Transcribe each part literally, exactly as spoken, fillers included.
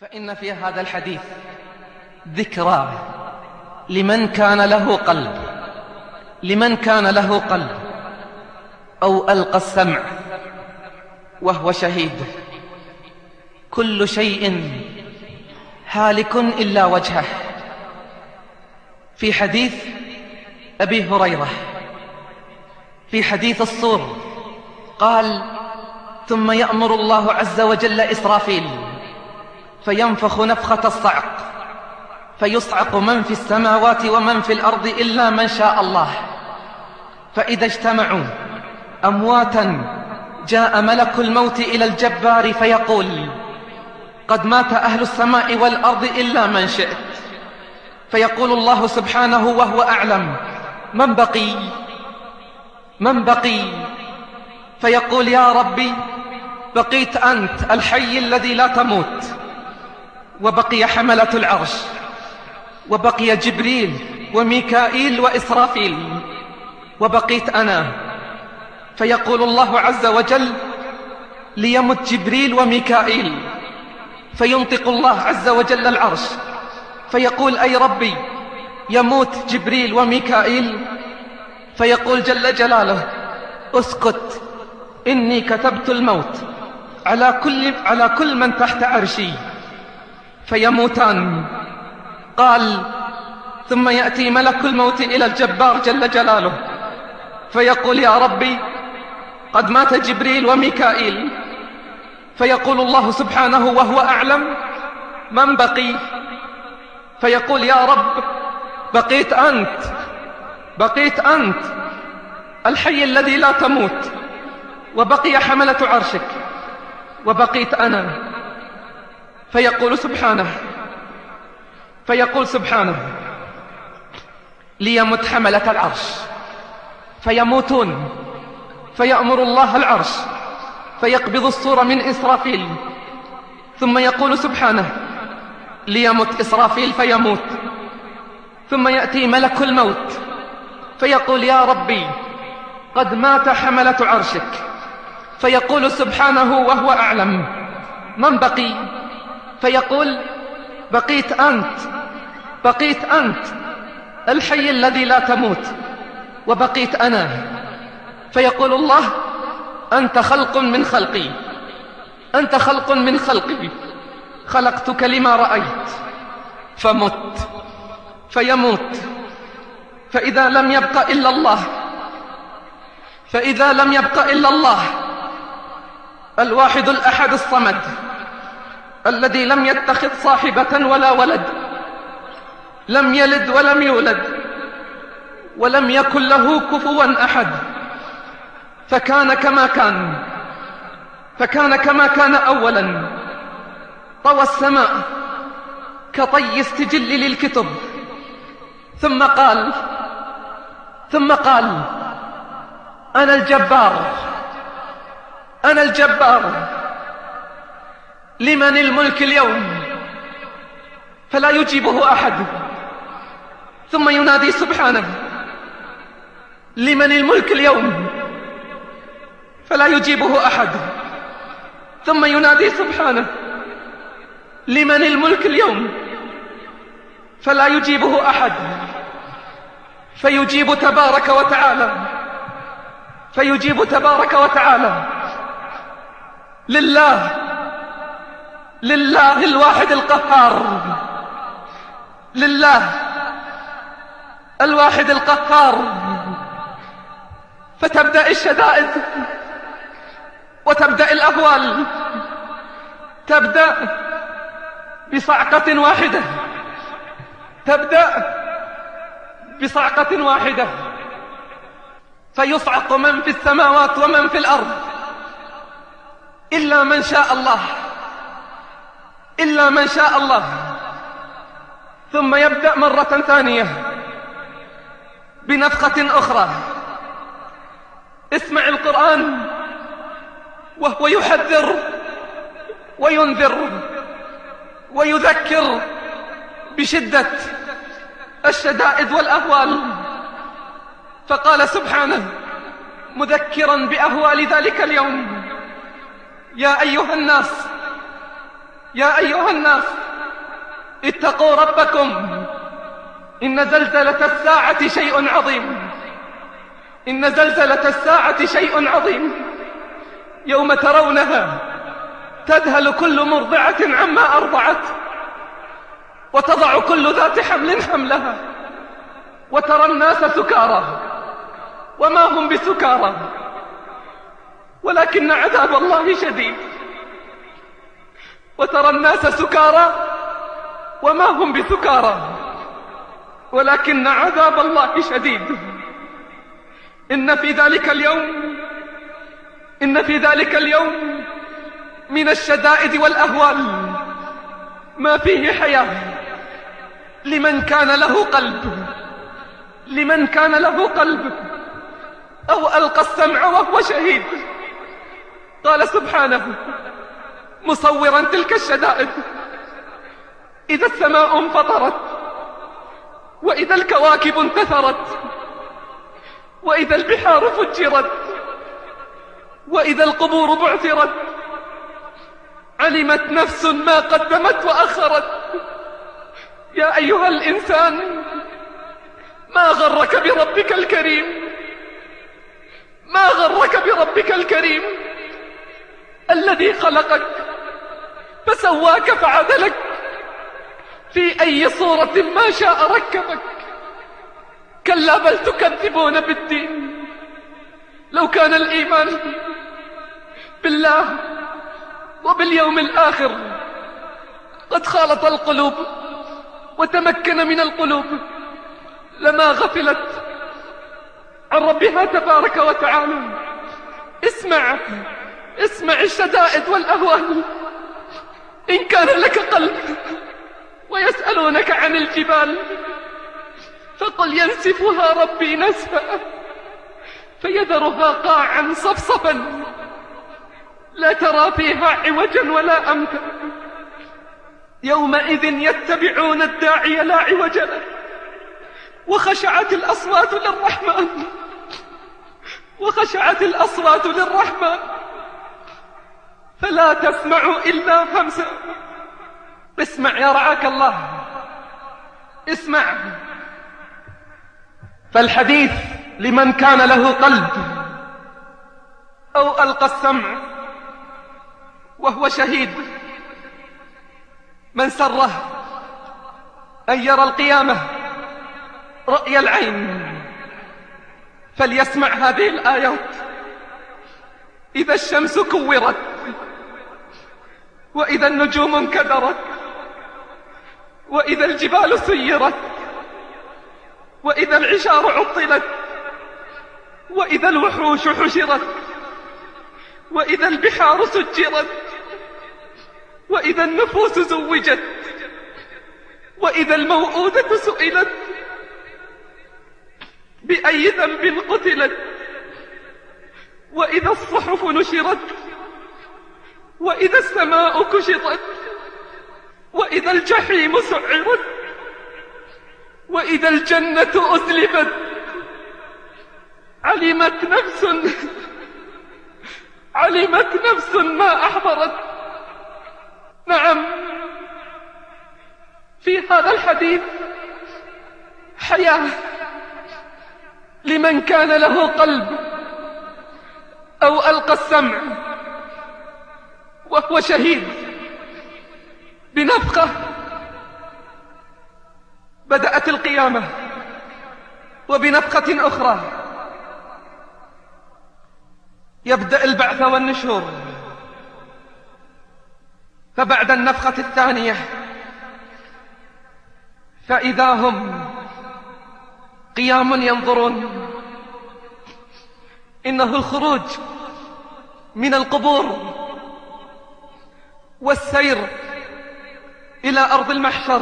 فإن في هذا الحديث ذكرى لمن كان له قلب لمن كان له قلب أو ألقى السمع وهو شهيد. كل شيء هالك إلا وجهه. في حديث أبي هريرة في حديث الصور قال: ثم يأمر الله عز وجل إسرافيل فينفخ نفخة الصعق فيصعق من في السماوات ومن في الأرض إلا من شاء الله، فإذا اجتمعوا أمواتا جاء ملك الموت إلى الجبار فيقول: قد مات أهل السماء والأرض إلا من شئت. فيقول الله سبحانه وهو أعلم: من بقي من بقي فيقول: يا ربي بقيت أنت الحي الذي لا تموت، وبقي حملة العرش، وبقي جبريل وميكائيل وإسرافيل، وبقيت أنا. فيقول الله عز وجل: ليمت جبريل وميكائيل. فينطق الله عز وجل العرش فيقول: أي ربي يموت جبريل وميكائيل. فيقول جل جلاله: اسكت، إني كتبت الموت على كل, على كل من تحت عرشي. فيموتان. قال: ثم يأتي ملك الموت إلى الجبار جل جلاله فيقول: يا ربي قد مات جبريل وميكائيل. فيقول الله سبحانه وهو أعلم: من بقي؟ فيقول: يا رب بقيت أنت بقيت أنت الحي الذي لا تموت، وبقي حملة عرشك، وبقيت أنا. فيقول سبحانه فيقول سبحانه: ليمت حملة العرش. فيموتون. فيأمر الله العرش فيقبض الصور من إسرافيل. ثم يقول سبحانه: ليمت إسرافيل. فيموت. ثم يأتي ملك الموت فيقول: يا ربي قد مات حملة عرشك. فيقول سبحانه وهو أعلم: من بقي؟ فيقول: بقيت أنت بقيت أنت الحي الذي لا تموت، وبقيت أنا. فيقول الله: أنت خلق من خلقي أنت خلق من خلقي خلقتك لما رأيت. فمت. فيموت. فإذا لم يبق إلا الله فإذا لم يبق إلا الله الواحد الأحد الصمد الذي لم يتخذ صاحبة ولا ولد، لم يلد ولم يولد، ولم يكن له كفوا أحد. فكان كما كان فكان كما كان أولا. طوى السماء كطي السجل للكتب. ثم قال ثم قال: أنا الجبار أنا الجبار لمن الملك اليوم؟ فلا يجيبه أحد. ثم ينادي سبحانه: لمن الملك اليوم؟ فلا يجيبه أحد. ثم ينادي سبحانه: لمن الملك اليوم؟ فلا يجيبه أحد. فيجيب تبارك وتعالى فيجيب تبارك وتعالى: لله لله الواحد القهار لله الواحد القهار. فتبدأ الشدائد وتبدأ الأهوال. تبدأ بصعقة واحدة تبدأ بصعقة واحدة فيصعق من في السماوات ومن في الأرض إلا من شاء الله إلا من شاء الله. ثم يبدأ مرة ثانية بنفخة أخرى. اسمع القرآن وهو يحذر وينذر ويذكر بشدة الشدائد والأهوال. فقال سبحانه مذكرا بأهوال ذلك اليوم: يا أيها الناس يا أيها الناس اتقوا ربكم، إن زلزلة الساعة شيء عظيم. إن زلزلة الساعة شيء عظيم، يوم ترونها تذهل كل مرضعة عما أرضعت، وتضع كل ذات حمل حملها، وترى الناس سكارى وما هم بسكارى ولكن عذاب الله شديد. وترى الناس سكارى وما هم بسكارى ولكن عذاب الله شديد. إن في ذلك اليوم إن في ذلك اليوم من الشدائد والأهوال ما فيه حياة لمن كان له قلب لمن كان له قلب أو ألقى السمع وهو شهيد. قال سبحانه مصورا تلك الشدائد: إذا السماء انفطرت، وإذا الكواكب انتثرت، وإذا البحار فجرت، وإذا القبور بعثرت، علمت نفس ما قدمت وأخرت. يا أيها الإنسان ما غرك بربك الكريم ما غرك بربك الكريم الذي خلقك فسواك فعدلك، في أي صورة ما شاء ركبك. كلا بل تكذبون بالدين. لو كان الإيمان بالله وباليوم الآخر قد خالط القلوب وتمكن من القلوب لما غفلت عن ربها تبارك وتعالى. اسمع اسمع الشدائد والأهوال. إن كان لك قلب ويسألونك عن الجبال فقل ينسفها ربي نسفا فيذرها قاعا صفصفا لا ترى فيها عوجا ولا أمتا. يومئذ يتبعون الداعي لا عوج له، وخشعت الأصوات للرحمن وخشعت الأصوات للرحمن فلا تسمع إلا همسا. اسمع يا رعاك الله، اسمع. فالحديث لمن كان له قلب أو ألقى السمع وهو شهيد. من سره أن يرى القيامة رأي العين فليسمع هذه الآيات: إذا الشمس كورت، وإذا النجوم انكدرت، وإذا الجبال سيرت، وإذا العشار عطلت، وإذا الوحوش حشرت، وإذا البحار سجرت، وإذا النفوس زوجت، وإذا الموءودة سئلت بأي ذنب قتلت، وإذا الصحف نشرت، وإذا السماء كشطت، وإذا الجحيم سعرت، وإذا الجنة أزلفت. علمت نفس علمت نفس ما أحضرت. نعم، في هذا الحديث حياة لمن كان له قلب أو ألقى السمع وهو شهيد. بنفخة بدأت القيامة، وبنفخة أخرى يبدأ البعث والنشور. فبعد النفخة الثانية فإذا هم قيام ينظرون. إنه الخروج من القبور والسير إلى أرض المحشر،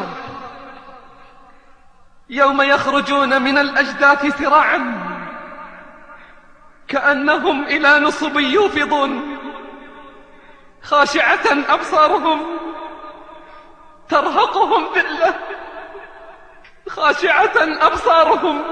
يوم يخرجون من الأجداث سراعا كأنهم إلى نصب يوفضون، خاشعة أبصارهم ترهقهم ذلة خاشعة أبصارهم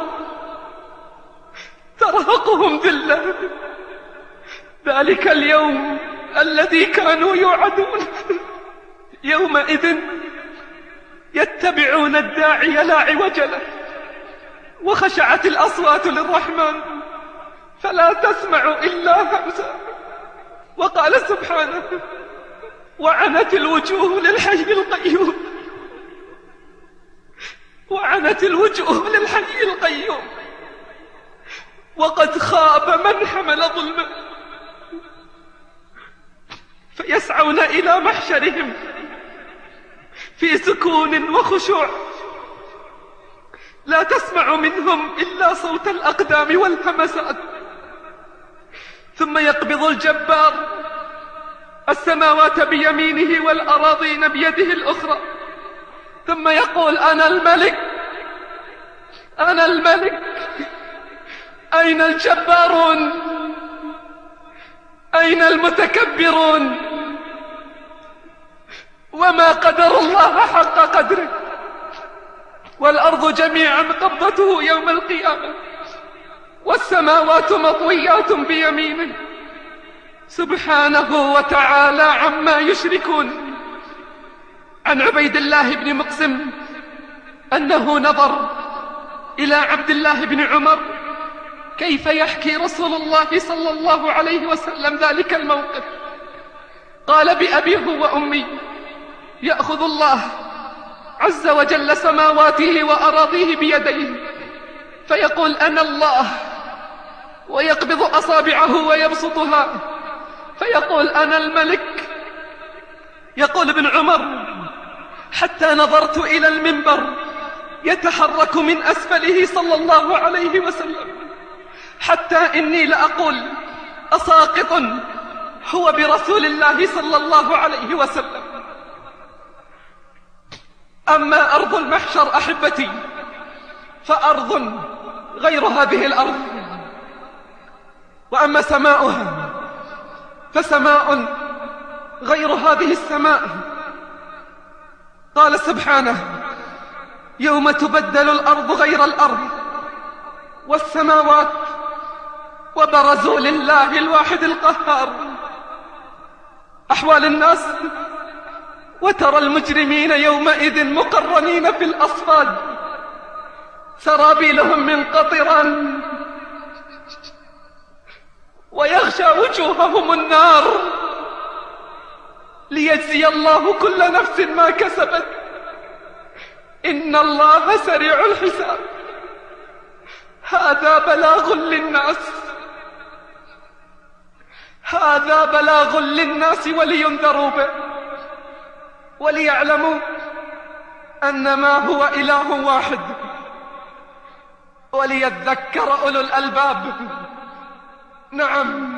ترهقهم ذلة. ذلك اليوم الذي كانوا يوعدون. يومئذ يتبعون الداعي لا عوج له وخشعت الأصوات للرحمن فلا تسمع إلا همسا. وقال سبحانه: وعنت الوجوه للحي القيوم، وعنت الوجوه للحي القيوم، وقد خاب من حمل ظلما. فيسعون إلى محشرهم في سكون وخشوع، لا تسمع منهم إلا صوت الأقدام والهمسات. ثم يقبض الجبار السماوات بيمينه والأراضين بيده الأخرى، ثم يقول: أنا الملك، أنا الملك، أين الجبارون؟ أين المتكبرون؟ وما قدر الله حق قدره، والأرض جميعا قبضته يوم القيامة، والسماوات مطويات بيمينه سبحانه وتعالى عما يشركون. عن عبيد الله بن مقسم أنه نظر إلى عبد الله بن عمر كيف يحكي رسول الله صلى الله عليه وسلم ذلك الموقف. قال: بأبيه وأمي يأخذ الله عز وجل سماواته وأراضيه بيديه فيقول: أنا الله، ويقبض أصابعه ويبسطها فيقول: أنا الملك. يقول ابن عمر: حتى نظرت إلى المنبر يتحرك من أسفله صلى الله عليه وسلم، حتى إني لأقول: أساقط هو برسول الله صلى الله عليه وسلم. أما أرض المحشر أحبتي فأرض غير هذه الأرض، وأما سماؤها فسماء غير هذه السماء. قال سبحانه: يوم تبدل الأرض غير الأرض والسماوات وبرزوا لله الواحد القهار. أحوال الناس: وترى المجرمين يومئذ مقرنين في الأصفاد سرابيلهم من قطران ويغشى وجوههم النار ليجزي الله كل نفس ما كسبت، إن الله سريع الحساب. هذا بلاغ للناس، هذا بلاغ للناس ولينذروا به وليعلموا أنما هو إله واحد وليذكر أولو الألباب. نعم،